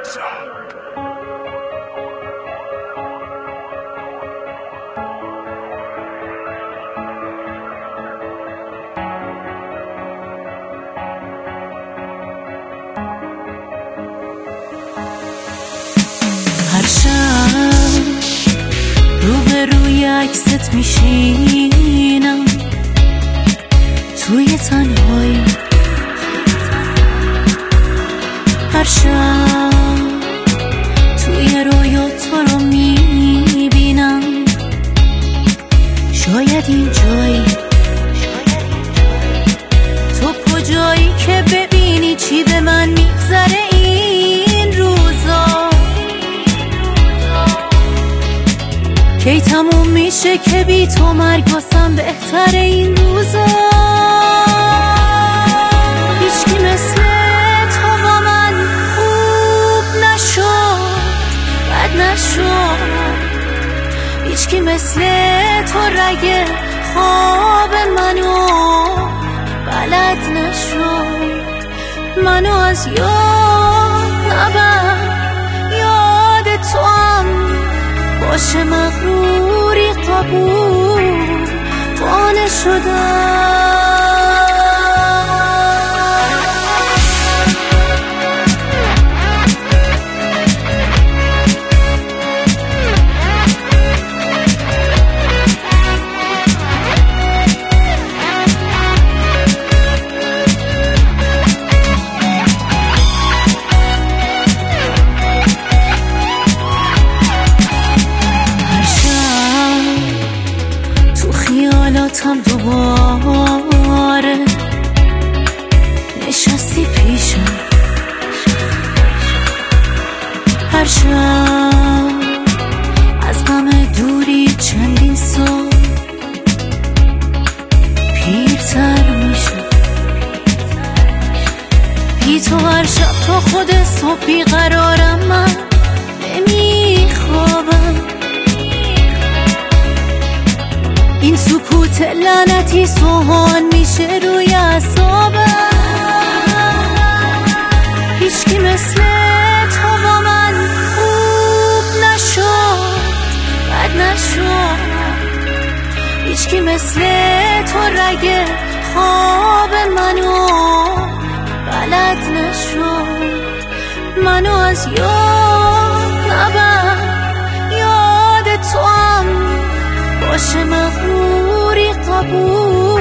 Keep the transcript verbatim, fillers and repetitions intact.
هر شب روبروی عکست میشینم توی تنهایی، هر شب توی رویا تو رو میبینم. شاید این جایی تو کجایی که ببینی چی به من میگذره این روزا، کی تموم میشه که بی تو مرگ واسم بهتره این روزا. هیچکی مثل تو با من خوب نشد، بد نشد. هیچکی مثل تو رگ خواب منو بلد نشد. منو از یاد نبر، یاد تو هم باشه مغروری قبول بانه شدم. خیالاتم دوباره نشستی پیشم، هر شب از غم دوری چندین سال پیرتر میشم. بی تو هر شب تا خود صبحی قرارم من نمیخوابم. این سکوت لعنتی سوهان میشه روی اعصابم. هیچکی مثل تو با من خوب نشد، بد نشد. هیچکی مثل تو رگ خواب منو بلد نشد. منو از یاد نبر، یاد تو هم باشه مغروری قبول